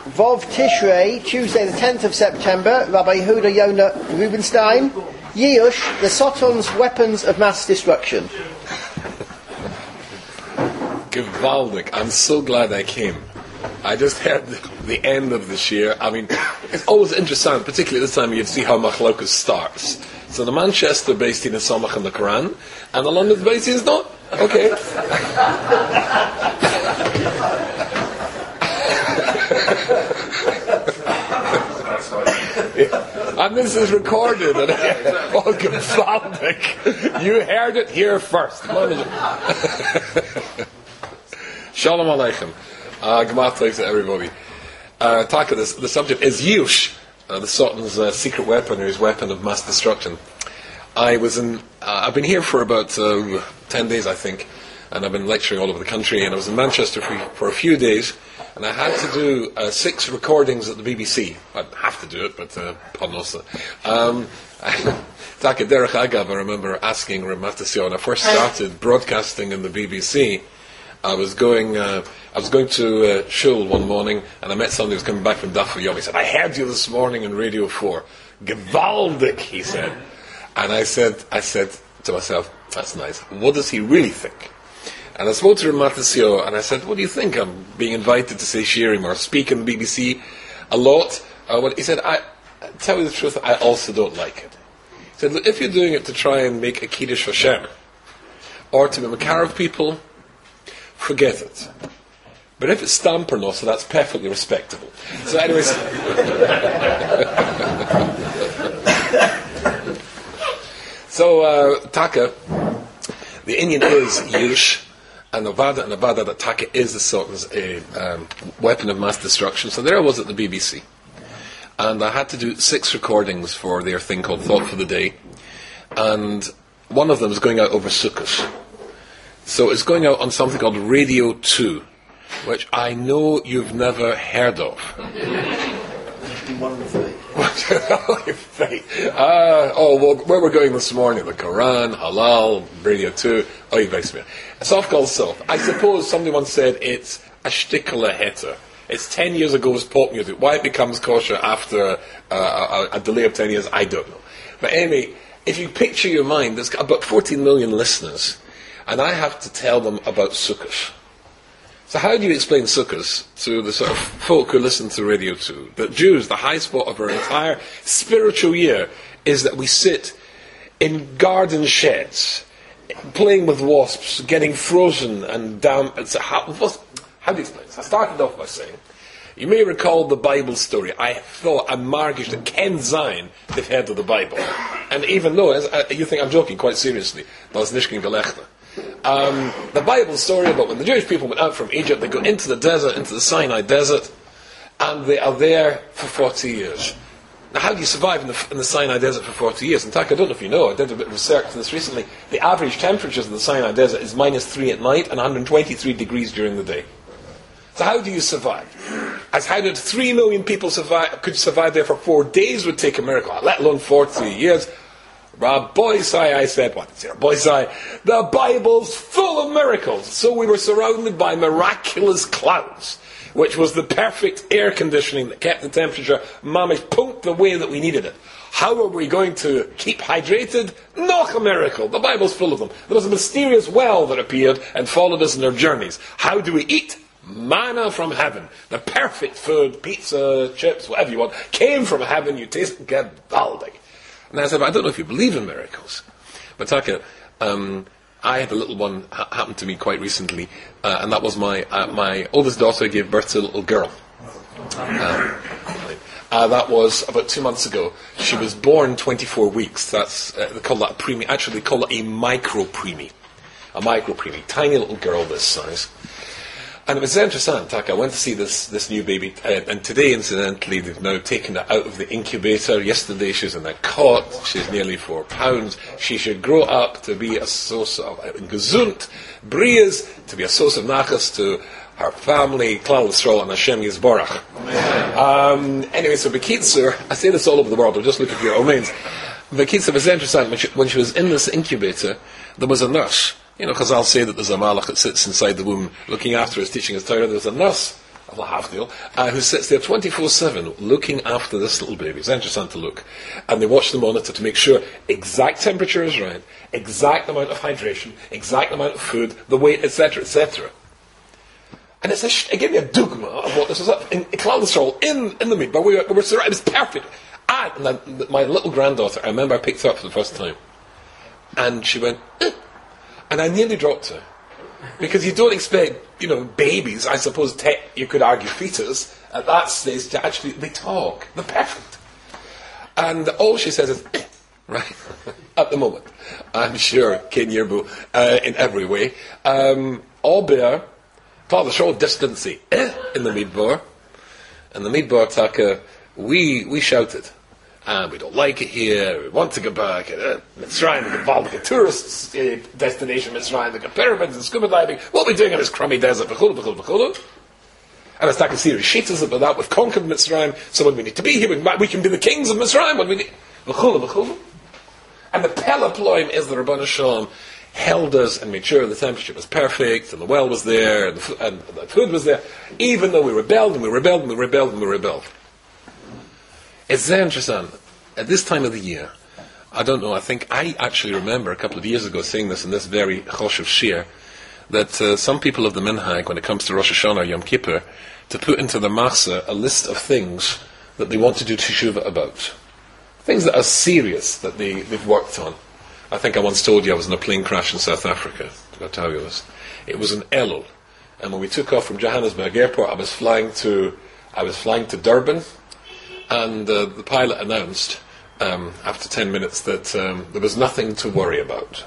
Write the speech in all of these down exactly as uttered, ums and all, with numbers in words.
Vov Tishrei, Tuesday the tenth of September, Rabbi Yehuda Yonah Rubenstein. Yush, the Soton's weapons of mass destruction. Gewaldig. I'm so glad I came. I just heard the, the end of the shir. I mean, it's always interesting, particularly this time you see how Machlokas starts. So the Manchester based in Samach and the Quran, and the London based is not. Okay. And this is recorded. And, oh, gewaldig. You heard it here first. Shalom Aleichem. Uh, Gemach to everybody. Uh, Taka, the, the subject is Yush, uh, the Sultan's uh, secret weapon, or his weapon of mass destruction. I was in. Uh, I've been here for about uh, ten days, I think, and I've been lecturing all over the country. And I was in Manchester for, for a few days, and I had to do uh, six recordings at the B B C. I'd have to do it, but uh, Panosa. Um, Taka Derech Agav, I remember asking Ramatasio when I first started broadcasting in the B B C. I was going. Uh, I was going to uh, Shul one morning, and I met somebody who was coming back from Daf Yom. He said, "I heard you this morning on Radio Four, gewaldig," he said. And I said, I said to myself, "That's nice. What does he really think?" And I spoke to Ramatasio, and I said, "What do you think? I'm being invited to say shirim or speak on the B B C a lot." Uh, well, he said, "I tell you the truth. I also don't like it." He said, "Look, if you're doing it to try and make a kiddush Hashem or to be makar of people, forget it. But if it's stamperno, so that's perfectly respectable." So anyways, so uh, Taka, the Indian is Yush, and Avada and Avada that Taka is the Sultan's a um, weapon of mass destruction. So there I was at the B B C, and I had to do six recordings for their thing called Thought for the Day, and one of them is going out over Sukkot. So it's going out on something called Radio two, which I know you've never heard of. uh, oh, well, where we're going this morning, the Quran, Halal, Radio two, oh, you guys me. Soft called Soft. I suppose somebody once said it's a shtikala heter. It's ten years ago's pop music. Why it becomes kosher after uh, a, a delay of ten years, I don't know. But anyway, if you picture your mind, there's about fourteen million listeners, and I have to tell them about Sukkot. So how do you explain Sukkot to the sort of folk who listen to Radio two? That Jews, the high spot of our entire spiritual year is that we sit in garden sheds, playing with wasps, getting frozen and down. So how, how do you explain this? I started off by saying, you may recall the Bible story. I thought, I'm margish that Ken Zion, they've heard of the Bible. And even though, as, uh, you think I'm joking quite seriously, das nishkin gelechna. Um, the Bible story about when the Jewish people went out from Egypt, they go into the desert, into the Sinai desert, and they are there for forty years. Now, how do you survive in the, in the Sinai desert for forty years? In fact, I don't know if you know, I did a bit of research on this recently. The average temperatures in the Sinai desert is minus three at night and one hundred twenty-three degrees during the day. So how do you survive? As how did three million people survive, could survive there for four days would take a miracle, let alone forty years. Rabbi Sai, I said, what is it? Rabbi Sai, the Bible's full of miracles. So we were surrounded by miraculous clouds, which was the perfect air conditioning that kept the temperature mamish pumped the way that we needed it. How are we going to keep hydrated? Not a miracle. The Bible's full of them. There was a mysterious well that appeared and followed us in our journeys. How do we eat? Manna from heaven. The perfect food, pizza, chips, whatever you want, came from heaven. You taste gewaldig. And I said, I don't know if you believe in miracles. But Taka, um, I had a little one ha- happen to me quite recently, uh, and that was my uh, my oldest daughter gave birth to a little girl. Uh, uh, that was about two months ago. She was born twenty-four weeks. That's uh, they call that a preemie. Actually, they call it a micro preemie. A micro preemie, tiny little girl this size. And it was interesting, Taka. I went to see this, this new baby, uh, and today, incidentally, they've now taken her out of the incubator. Yesterday, she was in a cot. She's nearly four pounds. She should grow up to be a source of uh, gesund, brias, to be a source of nachas to her family, Klal Yisrael, and Hashem Yisborach. Um, anyway, so Bekitzur, I say this all over the world. I'll just look at your domains. Bekitzur was interesting. When she, when she was in this incubator, there was a nurse. You know, Chazal say that there's a malach that sits inside the womb looking after us, teaching us Torah. There's a nurse Lahavdil, uh, who sits there twenty-four seven looking after this little baby. It's interesting to look. And they watch the monitor to make sure exact temperature is right, exact amount of hydration, exact amount of food, the weight, et cetera, et cetera. And it's a sh- it gave me a dogma of what this was up in Clonasol, in, in the meat, but we were, we were surrounded. It was perfect. And, and I, my little granddaughter, I remember I picked her up for the first time. And she went, eh. And I nearly dropped her. Because you don't expect, you know, babies, I suppose te- you could argue fetus, at that stage to actually, they talk. They're perfect. And all she says is, eh, right, at the moment. I'm sure, Ken Yerbu, uh, in every way. Um, all bear, part of the show distancy, eh, in the Midbar. And the Midbar Taka, we, we shouted. And we don't like it here, we want to go back. Uh, Mitzrayim, we involved like a tourist uh, destination, Mitzrayim, like a pyramids and scuba diving. What are we doing in this crummy desert? B'chulu, b'chulu, b'chulu. And it's like a series sheets about that. We've conquered Mitzrayim, so when we need to be here, we, we can be the kings of Mitzrayim. When we need, b'chulu, b'chulu. And the Peloploim is the Rabbanu Shalom held us and made sure the temperature was perfect, and the well was there, and the, and the food was there, even though we rebelled, and we rebelled, and we rebelled, and we rebelled. It's very interesting. At this time of the year, I don't know, I think I actually remember a couple of years ago saying this in this very Choshev Shir, that uh, some people of the Minhag, when it comes to Rosh Hashanah or Yom Kippur, to put into the Machzor a list of things that they want to do Teshuvah about. Things that are serious, that they, they've worked on. I think I once told you I was in a plane crash in South Africa. Did I tell you this? It was in Elul. And when we took off from Johannesburg Airport, I was flying to, I was flying to Durban. And uh, the pilot announced, um, after ten minutes, that um, there was nothing to worry about.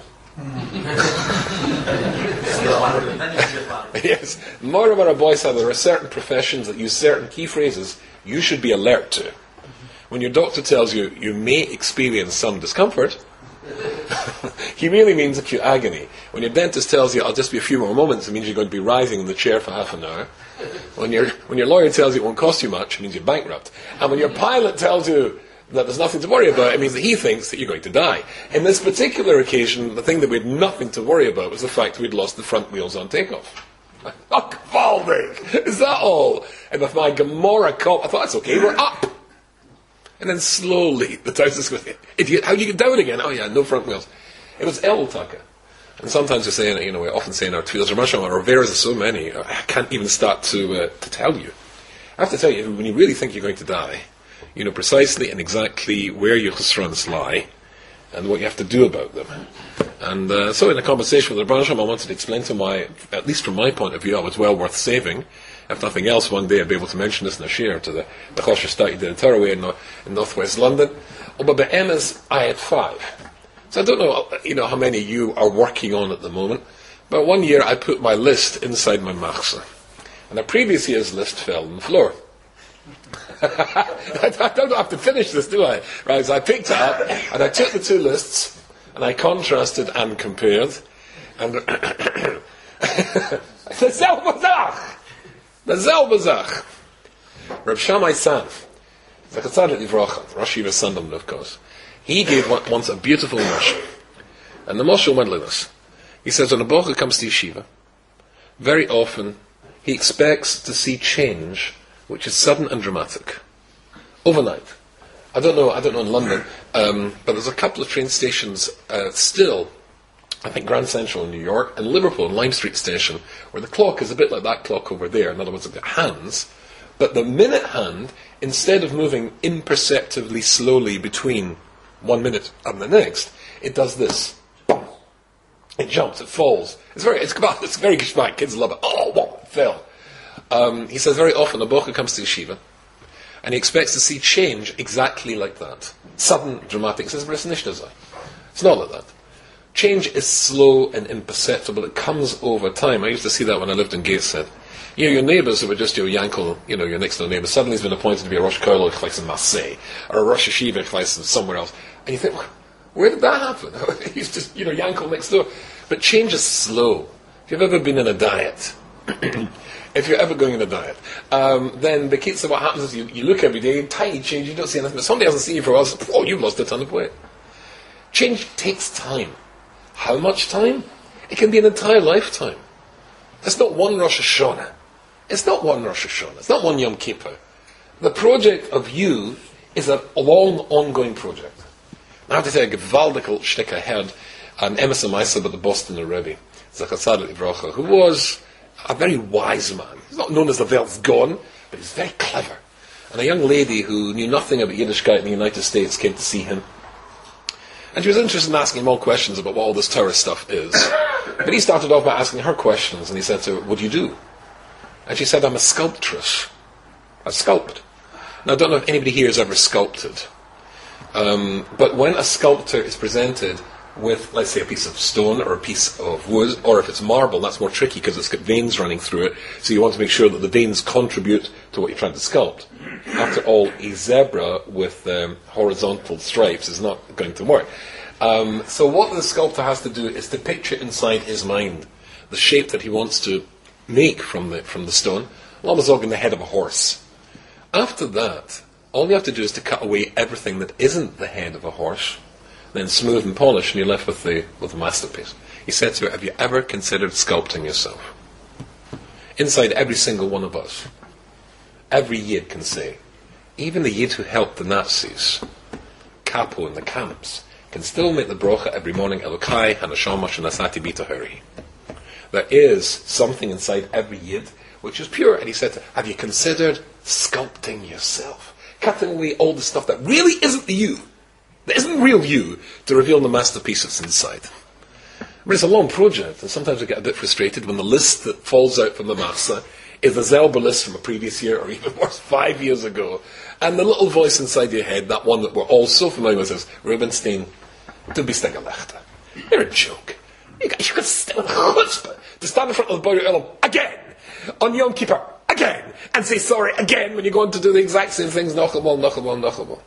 Yes. More and more boys said there are certain professions that use certain key phrases you should be alert to. When your doctor tells you you may experience some discomfort, he really means acute agony. When your dentist tells you I'll just be a few more moments, it means you're going to be rising in the chair for half an hour. When your when your lawyer tells you it won't cost you much, it means you're bankrupt. And when your pilot tells you that there's nothing to worry about, it means that he thinks that you're going to die. In this particular occasion, the thing that we had nothing to worry about was the fact that we'd lost the front wheels on takeoff. Oh, Valdik! Is that all? And with my Gomorrah cop, I thought, that's okay, we're up. And then slowly, the Tausas goes, idiot, how do you get down again? Oh yeah, no front wheels. It was El Taka. And sometimes we're saying, you know, we often say in our tefillas, our Averas are so many, I can't even start to uh, to tell you. I have to tell you, when you really think you're going to die, you know precisely and exactly where your chesronos lie, and what you have to do about them. And uh, so in a conversation with the Rebbe, I wanted to explain to him why, at least from my point of view, I was well worth saving. If nothing else, one day I'd be able to mention this in a share to the the Choshev Stati in Taraway in, in northwest London. Oh, but by Emma's, I had five. So I don't know, you know, how many you are working on at the moment, but one year I put my list inside my Machzor. And the previous year's list fell on the floor. I don't have to finish this, do I? Right, so I picked it up, and I took the two lists, and I contrasted and compared, and the Zel Bazach! The Zel Bazach! Reb Shammai San, the Chatzaddik Livracha, Rosh Yeshiva Sandom, of course, he gave one, once a beautiful mashal. And the mashal went like this. He says, when a bocher comes to yeshiva, very often he expects to see change which is sudden and dramatic. Overnight. I don't know, I don't know in London, um, but there's a couple of train stations uh, still, I think Grand Central in New York, and Liverpool, Lime Street Station, where the clock is a bit like that clock over there. In other words, it's got hands, but the minute hand, instead of moving imperceptibly slowly between one minute and the next, it does this. It jumps, it falls. It's very, it's, it's very geschmack. Kids love it. Oh, whoa, it fell. Um, he says very often a bocher comes to yeshiva, and he expects to see change exactly like that. Sudden, dramatic. He says, it's not like that. Change is slow and imperceptible. It comes over time. I used to see that when I lived in Gateshead. You know, your neighbours who were just your Yankel, you know, your next door neighbour, suddenly has been appointed to be a Rosh Kollel Chleis in Marseille, or a Rosh Yeshiva Chleis somewhere else. And you think, where did that happen? He's just, you know, Yankel next door. But change is slow. If you've ever been in a diet, if you're ever going in a diet, um, then the kids, what happens is you, you look every day, tiny change, you don't see anything, but somebody hasn't seen you for a while, so, oh, you've lost a ton of weight. Change takes time. How much time? It can be an entire lifetime. That's not one Rosh Hashanah. It's not one Rosh Hashanah. It's not one Yom Kippur. The project of you is a long, ongoing project. I have to say, a gewaldical shtick I had an Emerson Meisel by the Boston Rebbe, Zachasad Livrocha, who was a very wise man. He's not known as the Welt's gone, but he's very clever. And a young lady who knew nothing about Yiddishkeit in the United States came to see him. And she was interested in asking him all questions about what all this Torah stuff is. But he started off by asking her questions, and he said to her, what do you do? And she said, I'm a sculptress. I sculpt. Now, I don't know if anybody here has ever sculpted. Um, but when a sculptor is presented with, let's say, a piece of stone or a piece of wood, or if it's marble, that's more tricky because it's got veins running through it, so you want to make sure that the veins contribute to what you're trying to sculpt. After all, a zebra with um, horizontal stripes is not going to work. Um, so what the sculptor has to do is to picture inside his mind the shape that he wants to make from the, from the stone, Lamazog in the head of a horse. After that, all you have to do is to cut away everything that isn't the head of a horse, then smooth and polish, and you're left with the with the masterpiece. He said to her, have you ever considered sculpting yourself? Inside every single one of us, every Yid can say, even the Yid who helped the Nazis, capo in the camps, can still make the brocha every morning, Elokai, Hanashamash, and Asati Bitahari. There is something inside every Yid which is pure. And he said, have you considered sculpting yourself? Cutting away all the stuff that really isn't you, that isn't real you, to reveal the masterpiece that's inside. But it's a long project, and sometimes I get a bit frustrated when the list that falls out from the Massa is the Zelber list from a previous year, or even worse, five years ago. And the little voice inside your head, that one that we're all so familiar with, says, Rubenstein, du bist ein Gelächter. You're a joke. You got, you got st- chutzpah to stand in front of the Borei Olam again, on Yom Kippur, again, and say sorry again when you're going to do the exact same things, Nochemol, Nochemol, Nochemol.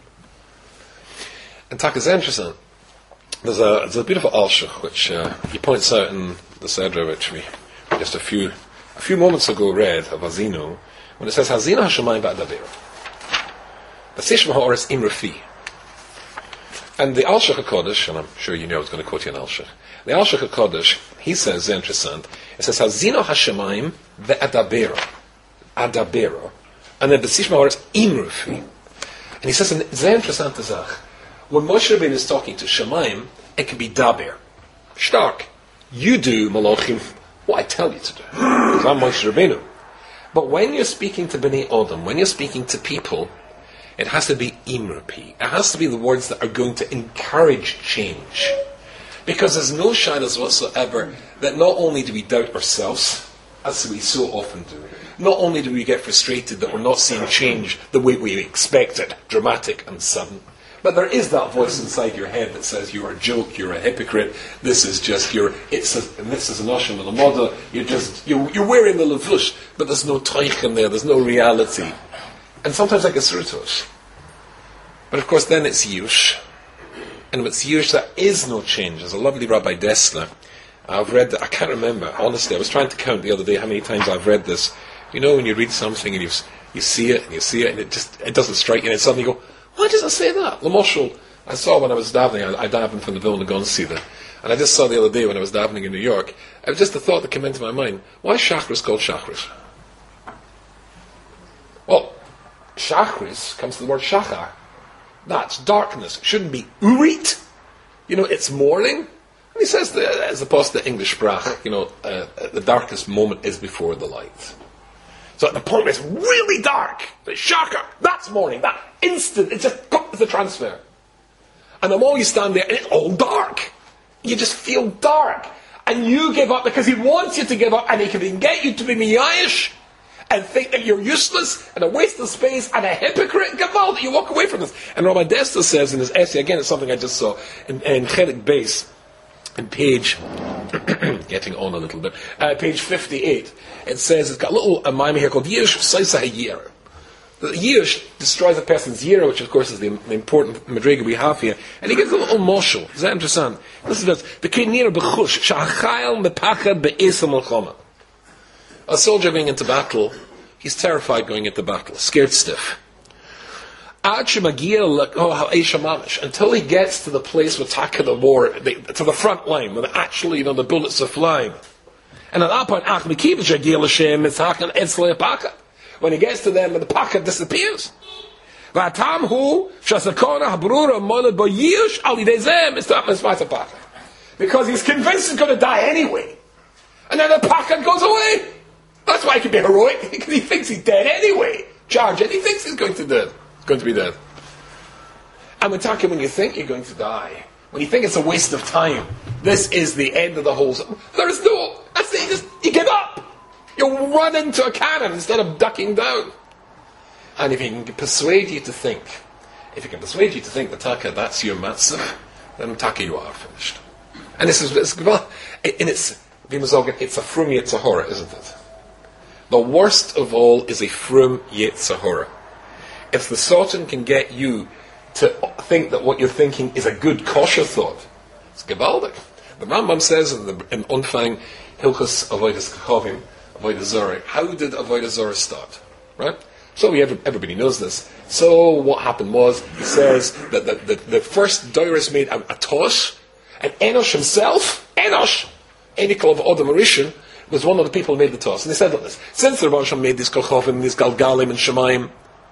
And Taka is interesting. There's a, there's a beautiful Alshich which uh, he points out in the Sedra, which we just a few a few moments ago read of Azino, when it says Hazino Hashemayim Ba'adaber. The Seshma Ha'oris Imrafi. And the Alshich HaKodesh, and I'm sure you know I was going to quote you an Alshich. The Alshich HaKodesh, he says, interesting, it says Hazino Hashemayim Ba'adaber. Adaber. And then the Seshma Ha'oris Imrafi. And he says, it's very interesting to say, when Moshe Rabbeinu is talking to Shemaim, it can be daber. Stark. You do, Malachim, what I tell you to do. Because I'm Moshe Rabbeinu. But when you're speaking to Bnei Adam, when you're speaking to people, it has to be imrapi. It has to be the words that are going to encourage change. Because there's no shyness whatsoever that not only do we doubt ourselves, as we so often do, not only do we get frustrated that we're not seeing change the way we expect it, dramatic and sudden, but there is that voice inside your head that says you're a joke, you're a hypocrite, this is just your, it's a, and this is an osham and a model, you're just, you're, you're wearing the levush, but there's no toich in there, there's no reality. And sometimes that gets through to us. But of course then it's yush. And with yush there is no change. There's a lovely Rabbi Dessler. I've read that, I can't remember, honestly, I was trying to count the other day how many times I've read this. You know when you read something and you you see it and you see it and it just, it doesn't strike you and suddenly you go, why does it say that? L'moshel, I saw when I was davening, I, I davened from the Vilna Gaon Seder, and I just saw the other day when I was davening in New York, it was just a thought that came into my mind, why is Shachris called Shachris? Well, Shachris comes from the word Shachar. That's darkness. It shouldn't be Urit. You know, it's morning. And he says, that, as opposed to English sprach, you know, uh, the darkest moment is before the light. So at the point where it's really dark, the shaka, that's morning, that instant, it's just it's a transfer. And the more you stand there, and it's all dark. You just feel dark. And you give up because he wants you to give up, and he can get you to be miyayish, and think that you're useless, and a waste of space, and a hypocrite. Gaval, that you walk away from this. And Rabbi Desta says in his essay, again, it's something I just saw, in, in Chelik Beis, in page, getting on a little bit, uh, page fifty-eight, it says, it's got a little a mime here called Yish Saisa Hayir. The Yish destroys a person's Yira, which of course is the, the important madriga we have here, and he gives a little moshel. Is that interesting? This is this. A soldier going into battle, he's terrified going into battle, scared stiff. Until he gets to the place where taka the war, to the front line, where actually, you know, the bullets are flying. And at that point, Ach Mekivish Agil Hashem is Hakan Etzle Pakat. When he gets to them, the Pakat disappears. V'atam hu shasakona habrura molad bo yish ali dezem is Pakat. Because he's convinced he's going to die anyway. And then the Pakat goes away. That's why he can be heroic, because he thinks he's dead anyway. Charge it, he thinks he's going to dead. He's going to be dead. And we're talking when you think you're going to die, when you think it's a waste of time, this is the end of the whole. There is no. That's it. You, just, you give up. You run into a cannon instead of ducking down. And if he can persuade you to think, if he can persuade you to think that Taka, that's your matzah, then Taka, you are finished. And this is, it's, in its, it's a frum yetzahora, isn't it? The worst of all is a frum yetzahora. If the Sultan can get you to think that what you're thinking is a good kosher thought, it's gewaldig. The Rambam says in the in Unfang Hilchos Avodas Kachovim, Avodah Zorah, how did Avodah Zorah start? Right? So we, everybody knows this. So what happened was, he says that the, the, the first Doris made a, a tosh, and Enosh himself, Enosh, Enikol of Odom Rishon, was one of the people who made the toss. And they said, look this, since the Rebbe Hashem made these Kachovim, these Galgalim and Shemaim,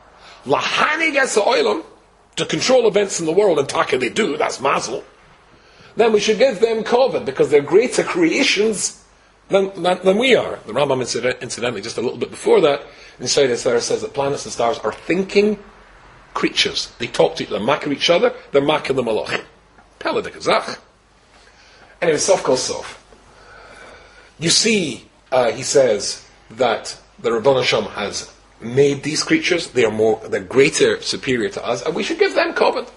Lahani gets the oilam, to control events in the world, and Taka they do, that's Mazel, then we should give them Kovod, because they're greater creations than, than, than we are. The Rambam, incident, incidentally, just a little bit before that, inside it there says that planets and stars are thinking creatures. They talk to each other, they're making each other, they're making the malach. Peladik Azach. Anyway, Sof Kol Sof. You see, uh, he says, that the Rebbe Hashem has made these creatures, they are more, they're greater, superior to us, and we should give them Kovod.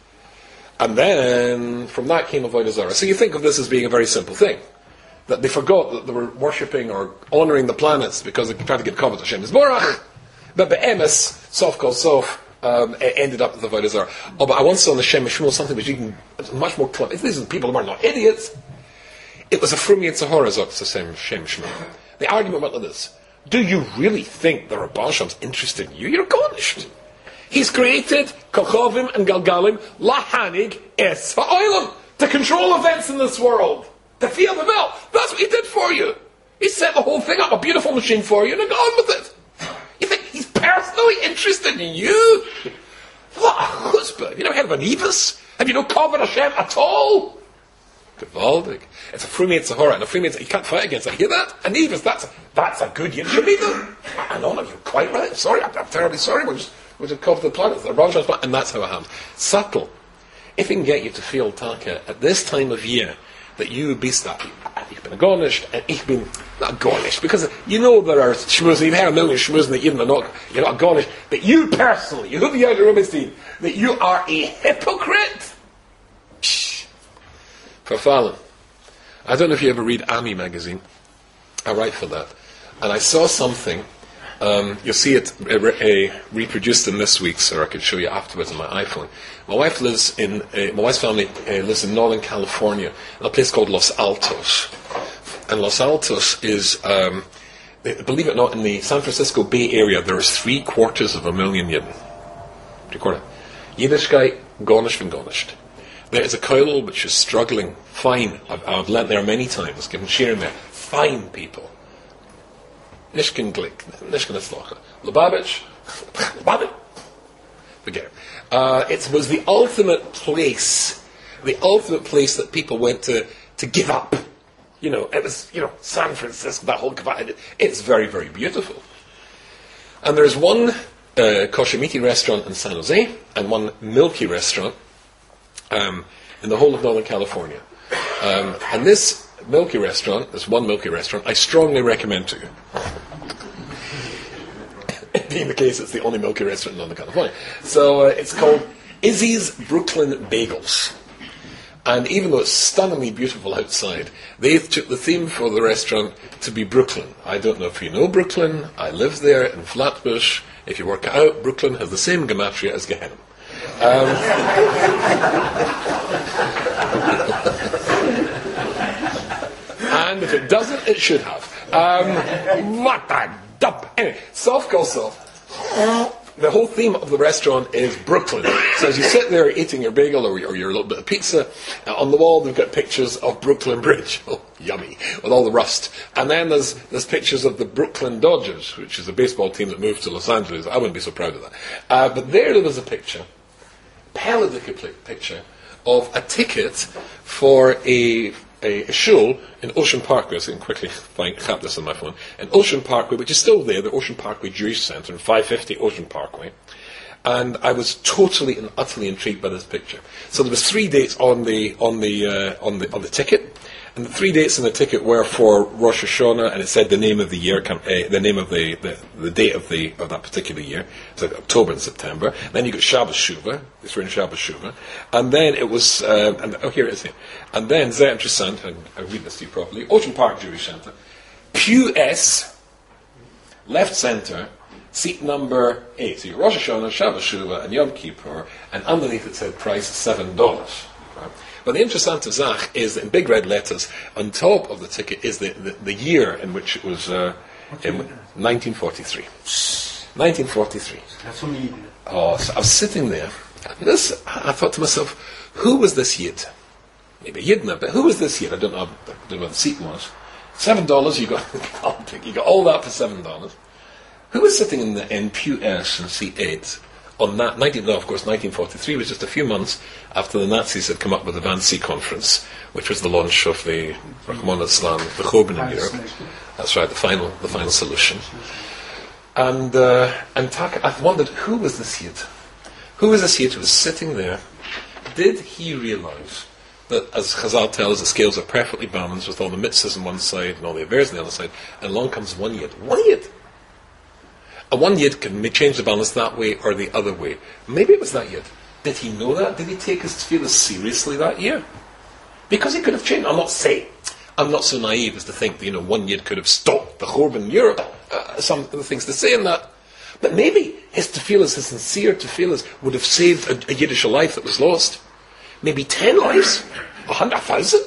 And then, from that came Avodah Zarah. So you think of this as being a very simple thing. That they forgot that they were worshipping or honouring the planets because they tried to give Kovod to Hashem Yisborach. But Be'emes, Sof Kol Sof, um, ended up with Avodah Zarah. Oh, but I once saw on the Shem Mishmul something which you can, much more clever. These are people who are not idiots. It was a Frum Yetzahora Zok to Shem Mishmul. The argument went like this. Do you really think the Rebbe Hashem's interested in you? You're garnished. He's created Kachovim and Galgalim Lahanig Es Ha'olam, to control events in this world, to feel them out. That's what he did for you. He set the whole thing up, a beautiful machine for you, and go on with it. You think he's personally interested in you? What a chutzpah. Have you never heard of an Ibis? Have you no Kavod Hashem at all? Gewaldig. It's a Frum Yetzahora, and a Frum Yetzahora, you can't fight against it. Hear that? An Ibis, that's a, that's a good Yitshemida. I know, you're quite right. Sorry, I'm, I'm terribly sorry. We're just, we're just covered the planets, the Rajah's planet, and that's how it happens. Subtle. If it can get you to feel Taka at this time of year, that you be that ich bin garnished and ich bin not garnished, because you know there are shmuzim, you've had a million shmuzim that you're not, you're not garnished, but you personally, you the Yad Rubinstein, that you are a hypocrite. Psh. For Fallon. I don't know if you ever read Ami magazine. I write for that. And I saw something, um, you'll see it uh, re- uh, reproduced in this week's, or I could show you afterwards on my iPhone. My wife lives in, uh, my wife's family uh, lives in Northern California, in a place called Los Altos. And Los Altos is, um, believe it or not, in the San Francisco Bay Area, there is three quarters of a million Yidden. Three quarter. Yiddishkeit, garnished and garnished. There is a kollel which is struggling, fine. I've, I've lent there many times, given sharing there. Fine people. Nishkin Glick, Nishkin Eslacha. Lubavitch, Lubavitch. Forget it. Uh, it was the ultimate place, the ultimate place that people went to, to give up. You know, it was, you know, San Francisco, that whole, it's very, very beautiful. And there's one uh, kosher meaty restaurant in San Jose, and one milky restaurant um, in the whole of Northern California. Um, and this milky restaurant, this one milky restaurant, I strongly recommend to you. Being the case, it's the only milky restaurant in Northern California. So uh, it's called Izzy's Brooklyn Bagels. And even though it's stunningly beautiful outside, they took the theme for the restaurant to be Brooklyn. I don't know if you know Brooklyn. I live there in Flatbush. If you work it out, Brooklyn has the same gematria as Gehenna. Um, and if it doesn't, it should have. Um, what a dump. Anyway, Sof Kol Sof. the whole theme of the restaurant is Brooklyn. So as you sit there eating your bagel or your, or your little bit of pizza, uh, on the wall they've got pictures of Brooklyn Bridge. Oh, yummy, with all the rust. And then there's there's pictures of the Brooklyn Dodgers, which is a baseball team that moved to Los Angeles. I wouldn't be so proud of that. Uh, but there there was a picture, Pelican picture, of a ticket for a a, a show in Ocean Parkway. So I can quickly find cap this on my phone. In Ocean Parkway, which is still there, the Ocean Parkway Jewish Centre, in five fifty Ocean Parkway. And I was totally and utterly intrigued by this picture. So there was three dates on the on the uh, on the on the ticket, and the three dates on the ticket were for Rosh Hashanah, and it said the name of the year, uh, the name of the, the the date of the of that particular year. So October and September. Then you got Shabbos Shuvah. It's in Shabbos Shuvah, and then it was uh, and oh here it is here. And then Zeh Interessant, and I'll read this to you properly. Ocean Park Jewish Centre, Pew S, left centre. Seat number eight. So you got Rosh Hashanah, Shabbos Shuvah, and Yom Kippur, and underneath it said price seven dollars. Right? But the interessante Zach is that in big red letters on top of the ticket is the, the, the year in which it was uh, in nineteen forty-three. nineteen forty-three. That's only Yid. Oh, so I was sitting there. This, I thought to myself, who was this Yid? Maybe Yidna, but who was this Yid? I don't know. I don't know what the seat was. Seven dollars. You got you got all that for seven dollars. Who was sitting in the in Pew S and seat eight on that? nineteen, no, of course, nineteen forty-three was just a few months after the Nazis had come up with the Wannsee Conference, which was the launch of the Rahman al-Islam, the Churban in Europe. That's right, the final, the final solution. And uh, and Taka, I wondered, who was this Yid? Who was this Yid who was sitting there? Did he realise that, as Chazal tells, the scales are perfectly balanced with all the mitzvahs on one side and all the affairs on the other side, and along comes one Yid? One Yid! And one Yid can change the balance that way or the other way. Maybe it was that Yid. Did he know that? Did he take his tefillah seriously that year? Because he could have changed. I'm not saying, I'm not so naive as to think that, you know, one Yid could have stopped the Churban in Europe. Uh, some of the things to say in that. But maybe his tefillahs, his sincere tefillahs, would have saved a, a Yiddish life that was lost. Maybe ten lives? A hundred thousand?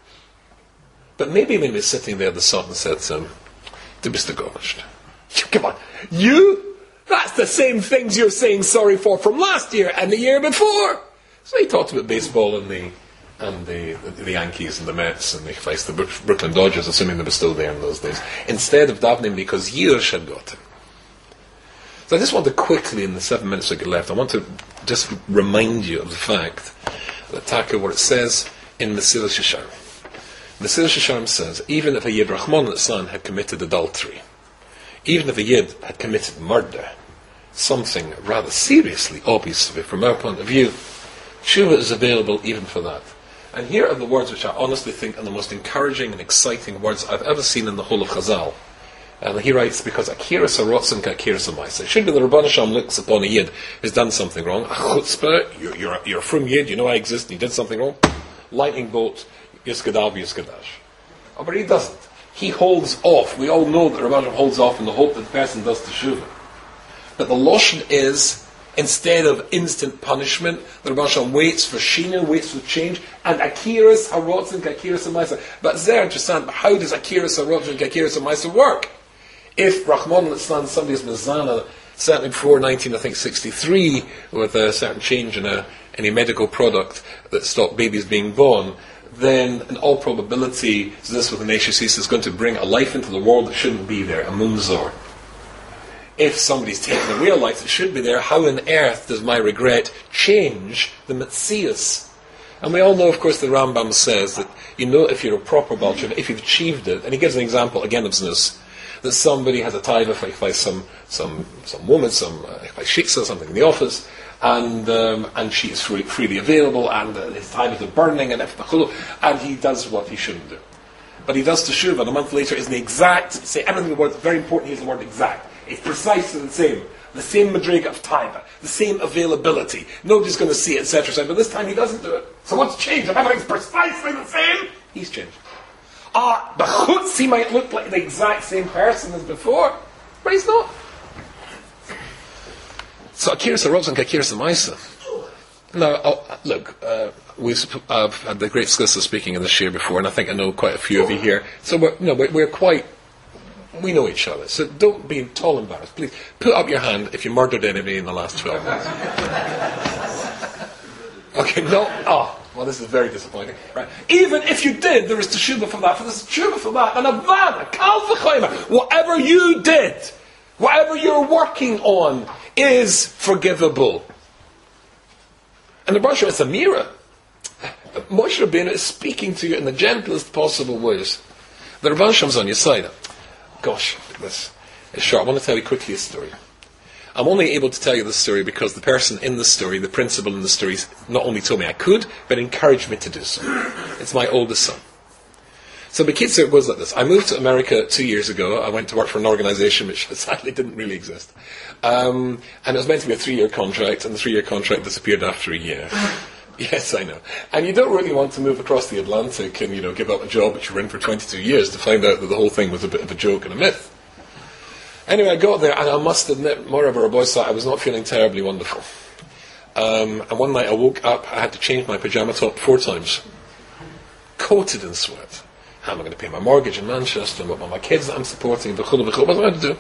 But maybe when he was sitting there, the Sultan said to him, "Du bist gegorscht. Come on, you? That's the same things you're saying sorry for from last year and the year before." So he talked about baseball and the and the, the, the Yankees and the Mets and they faced the Brooklyn Dodgers, assuming they were still there in those days, instead of davening because Yirush had got him. So I just want to quickly, in the seven minutes I get left, I want to just remind you of the fact that Taka, what it says in Mesilas Yesharim. Mesilas Yesharim says, even if a Yid Rahman al-Islam had committed adultery, even if a Yid had committed murder, something rather seriously, obviously, from our point of view, Tshuva is available even for that. And here are the words which I honestly think are the most encouraging and exciting words I've ever seen in the whole of Chazal. And he writes, because Akiras HaRotzen K'Akiras HaMaisa. It should be the Rabban Hashem looks upon a Yid who's done something wrong. A chutzpah, you're, you're, you're a frum Yid, you know I exist, and you did something wrong. Lightning bolt, Yiskadav, Yiskadash. Oh, but he doesn't. He holds off. We all know that Rabban Hashem holds off in the hope that the person does teshuvah. But the Lashon is, instead of instant punishment, the Rabban Hashem waits for Shina, waits for change, and Akiras HaRotzen K'Akiras HaMaisa. But it's very interesting, but how does Akiras HaRotzen K'Akiras HaMaisa work? If Rahman al-Islam, somebody's Mizana, certainly before nineteen, I think, sixty-three, with a certain change in a, any medical product that stopped babies being born, then in all probability, this with an H S C is going to bring a life into the world that shouldn't be there, a munzor. If somebody's taken away a life that should be there, how on earth does my regret change the Metzias? And we all know, of course, the Rambam says that, you know, if you're a proper Baal Tshuva, if you've achieved it, and he gives an example, again, of Znus, that somebody has a taiva by some some some woman, some uh, by shiksa, something in the office, and um, and she is free, freely available, and uh, his time is burning, and and he does what he shouldn't do. But he does teshuvah, and a month later is the exact, say everything the word, very important here is the word exact. It's precisely the same. The same madriga of taiva, the same availability. Nobody's going to see it, et cetera. But this time he doesn't do it. So what's changed? If everything's precisely the same, he's changed. Ah, the chutz, he might look like the exact same person as before, but he's not. So Akiras HaRotzen K'Akiras HaMaisa. Now, oh, look, uh, we've I've had the great Skissa speaking in this year before, and I think I know quite a few of you here. So we're, you know, we're, we're quite, we know each other, so don't be at all embarrassed. Please, put up your hand if you murdered anybody in the last twelve months. Okay, no, oh, well, this is very disappointing. Right. Even if you did, there is teshuva for that, for there's teshuva for that, and a van, a kal v'chomer. Whatever you did, whatever you're working on, is forgivable. And the Baruch it's a mirror. Moshe Rabbeinu is speaking to you in the gentlest possible ways. The Rebbe Sham's on your side. Gosh, this is short. I want to tell you quickly a story. I'm only able to tell you this story because the person in the story, the principal in the story, not only told me I could, but encouraged me to do so. It's my oldest son. So Bekitzer, it goes like this. I moved to America two years ago. I went to work for an organisation which sadly didn't really exist. Um, and it was meant to be a three-year contract, and the three-year contract disappeared after a year. Yes, I know. And you don't really want to move across the Atlantic and, you know, give up a job which you were in for twenty-two years to find out that the whole thing was a bit of a joke and a myth. Anyway, I got there, and I must admit, Moreover, boy, I was not feeling terribly wonderful. Um, and one night I woke up, I had to change my pyjama top four times. Coated in sweat. How am I going to pay my mortgage in Manchester, and what about my kids that I'm supporting, what am I going to do?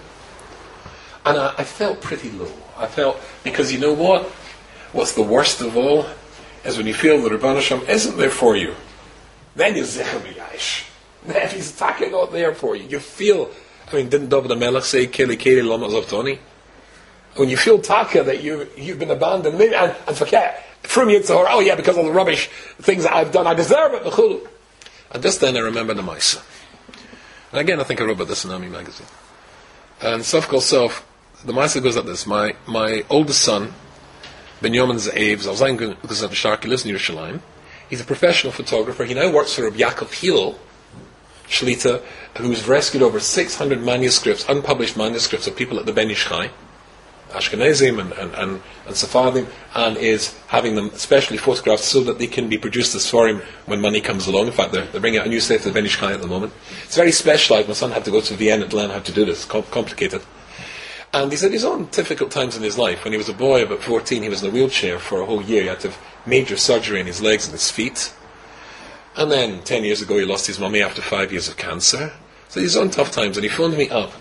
And I, I felt pretty low. I felt, because you know what? What's the worst of all is when you feel the Rebbeinu Shem isn't there for you. Then you're zicher b'yash. Then he's attacking not there for you. You feel, I mean, didn't David HaMelech say, Kili Kili Lama Zavtoni? When you feel taka that you, you've been abandoned, maybe, and, and forget, from Yitzhar, oh yeah, because of the rubbish things that I've done, I deserve it, b'chulu. And just then I remember the Maisa. And again, I think I wrote about this in Ami magazine. And Sof Kol Sof, the Maisa goes like this. My my oldest son, Benjamin Ze'ev, Zalzayin Guzan Sharki, lives in Yerushalayim. He's a professional photographer. He now works for Rabbi Yaakov Hillel, Shlita, who's rescued over six hundred manuscripts, unpublished manuscripts of people at the Ben Ish Chai, Ashkenazim and, and, and, and Sephardim, and is having them specially photographed so that they can be produced as for him when money comes along. In fact, they're, they're bringing out a new set of the Ben Ish Chai at the moment. It's very specialised. My son had to go to Vienna to learn how to do this. It's com- complicated. And he said his own difficult times in his life. When he was a boy, about fourteen, he was in a wheelchair for a whole year. He had to have major surgery in his legs and his feet. And then, ten years ago, he lost his mummy after five years of cancer. So his own tough times. And he phoned me up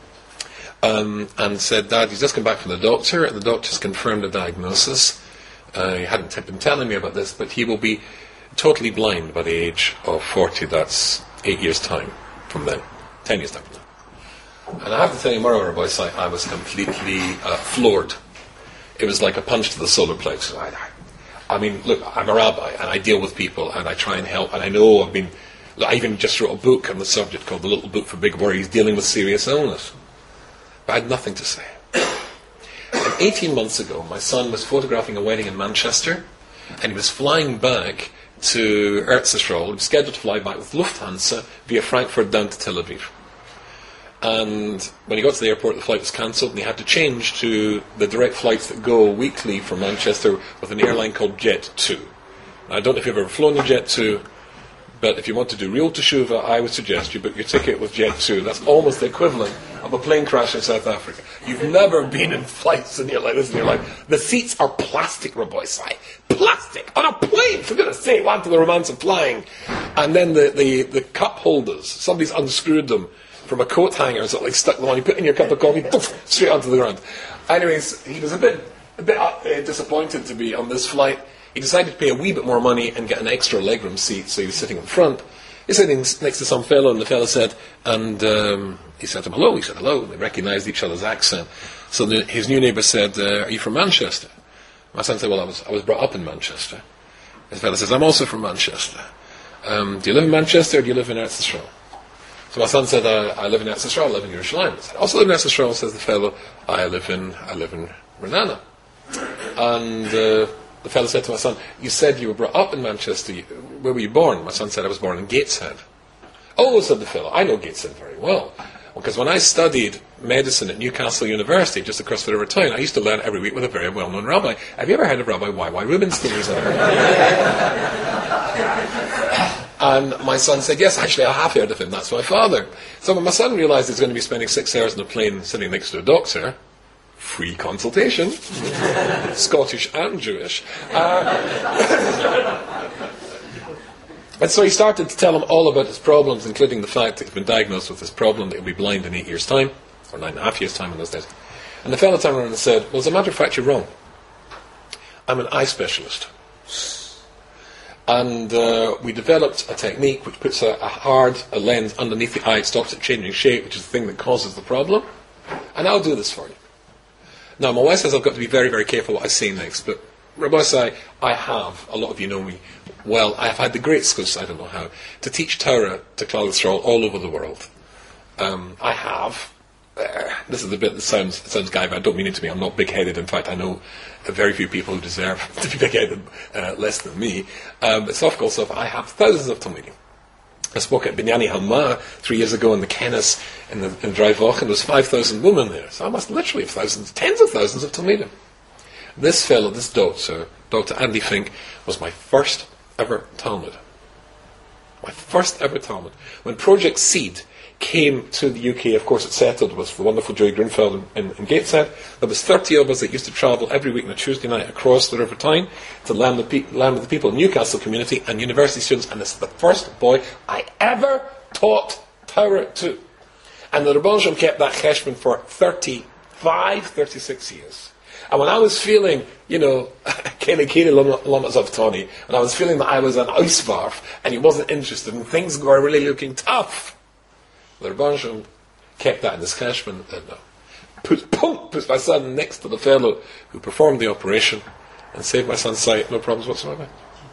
um, and said, Dad, he's just come back from the doctor, and the doctor's confirmed the diagnosis. Uh, he hadn't been telling me about this, but he will be totally blind by the age of forty. That's eight years' time from then. Ten years' time from then. And I have to tell you, Moreover, boys, I, I was completely uh, floored. It was like a punch to the solar plexus. I, I mean, look, I'm a rabbi, and I deal with people, and I try and help, and I know I've been, look, I even just wrote a book on the subject called The Little Book for Big Worries, dealing with serious illness. But I had nothing to say. And eighteen months ago, my son was photographing a wedding in Manchester, and he was flying back to Eretz Yisrael. He was scheduled to fly back with Lufthansa via Frankfurt down to Tel Aviv. And when he got to the airport, the flight was cancelled, and he had to change to the direct flights that go weekly from Manchester with an airline called Jet two. Now, I don't know if you've ever flown a Jet two, but if you want to do real teshuva, I would suggest you book your ticket with Jet two. That's almost the equivalent of a plane crash in South Africa. You've never been in flights in your life, this in your life. The seats are plastic, Rabbi Sai. Plastic! On a plane, for goodness sake, want to the romance of flying. And then the, the, the cup holders, somebody's unscrewed them from a coat hanger, so like stuck them on. You put in your cup of coffee, poof, straight onto the ground. Anyways, he was a bit, a bit uh, disappointed to be on this flight. He decided to pay a wee bit more money and get an extra legroom seat, so he was sitting in front. He's sitting next to some fellow, and the fellow said, and um, he said to him, hello. He said, hello. They recognised each other's accent. So the, his new neighbour said, uh, are you from Manchester? My son said, well, I was, I was brought up in Manchester. His fellow says, I'm also from Manchester. Um, do you live in Manchester, or do you live in Eretz Yisrael? So my son said, uh, I live in Eretz Yisrael, I live in Yerushalayim. I said, I also live in Eretz Yisrael, says the fellow, I live in, I live in Renana. And uh, the fellow said to my son, you said you were brought up in Manchester, you, where were you born? My son said, I was born in Gateshead. Oh, said the fellow, I know Gateshead very well. Because when I studied medicine at Newcastle University, just across the river town, I used to learn every week with a very well-known rabbi. Have you ever heard of Rabbi Y Y Rubinstein? And my son said, yes, actually, I have heard of him. That's my father. So when my son realised he's going to be spending six hours in a plane sitting next to a doctor, free consultation, Scottish and Jewish, uh, And so he started to tell him all about his problems, including the fact that he'd been diagnosed with this problem, that he'll be blind in eight years' time, or nine and a half years' time in those days. And the fellow turned around and said, well, as a matter of fact, you're wrong. I'm an eye specialist. And uh, we developed a technique which puts a, a hard a lens underneath the eye, it stops it changing shape, which is the thing that causes the problem. And I'll do this for you. Now, my wife says I've got to be very, very careful what I say next, but Rabbi say, I have, a lot of you know me well, I have had the great excuse, I don't know how, to teach Torah to Klal Yisrael all over the world. Um, I have, uh, this is the bit that sounds sounds gaiva, I don't mean it to be, I'm not big-headed, in fact I know very few people who deserve to be big-headed uh, less than me, um, but soft called soft, I have thousands of Talmidim. I spoke at Binyani Halma three years ago in the Kennis in the in Dry Vach, and there was five thousand women there, so I must literally have thousands, tens of thousands of Talmidim. This fellow, this doctor, Doctor Andy Fink, was my first ever Talmud. My first ever Talmud. When Project Seed came to the U K, of course it settled with the wonderful Joey Greenfeld in, in, in Gateshead. There was thirty of us that used to travel every week on a Tuesday night across the River Tyne to land with, pe- land with the people in the Newcastle community and university students, and this is the first boy I ever taught Torah to. And the Rebbe Shem kept that cheshbon for thirty-five, thirty-six years. And when I was feeling, you know, Kele Kele Lamas of Tony, when I was feeling that I was an Ausvarf and he wasn't interested and things were really looking tough, the Rebbe Shem kept that in his cheshbon and uh, put, put, put my son next to the fellow who performed the operation and saved my son's sight, no problems whatsoever.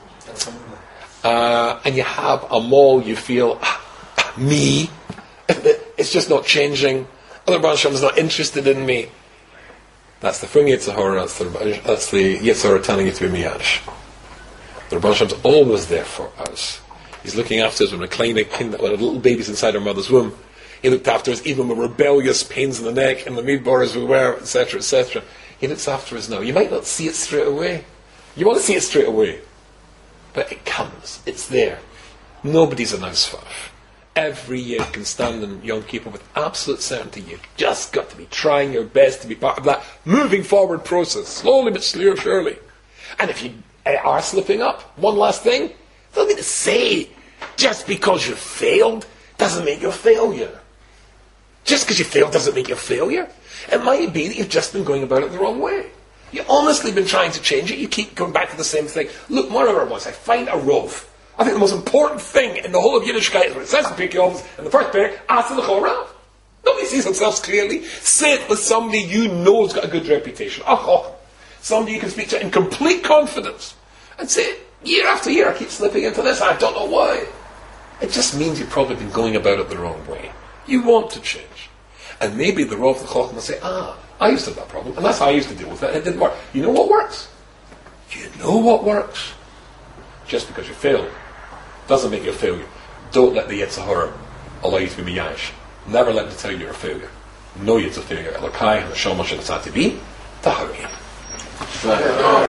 Uh, and you have a mole, you feel, ah, me, it's just not changing, the Rebbe Shem's not interested in me. That's the Fung Yitzhahara, that's the, that's the Yitzhahara telling you to be Miyash. The Rebbe Shem's always there for us. He's looking after us when we're kleine kind, when a little baby's inside our mother's womb. He looked after us even with rebellious pains in the neck and the midbar as we were, et cetera, et cetera. He looks after us now. You might not see it straight away. You want to see it straight away. But it comes. It's there. Nobody's an Ausvarf. Every year you can stand in Yom Kippur with absolute certainty. You've just got to be trying your best to be part of that moving forward process, slowly but surely. And if you are slipping up, one last thing, don't mean to say just because you failed doesn't make you a failure. Just because you failed doesn't make you a failure. It might be that you've just been going about it the wrong way. You've honestly been trying to change it. You keep going back to the same thing. Look, moreover was I find a rov. I think the most important thing in the whole of Yiddishkeit is what it says in Pirkei Avos in the first pair, Asa l'chol rav. Nobody sees themselves clearly. Sit with somebody you know has got a good reputation. Oh, somebody you can speak to in complete confidence. And say, year after year I keep slipping into this, I don't know why. It just means you've probably been going about it the wrong way. You want to change. And maybe the Rav, the Chacham will say, ah, I used to have that problem, and that's how I used to deal with it, and it didn't work. You know what works? You know what works? Just because you failed doesn't make you a failure. Don't let the Yitzhahara allow you to be miyash. Never let them tell you you're a failure. Know you're a failure. Elokai, Hashem, Hashem, Tzati, Tahari.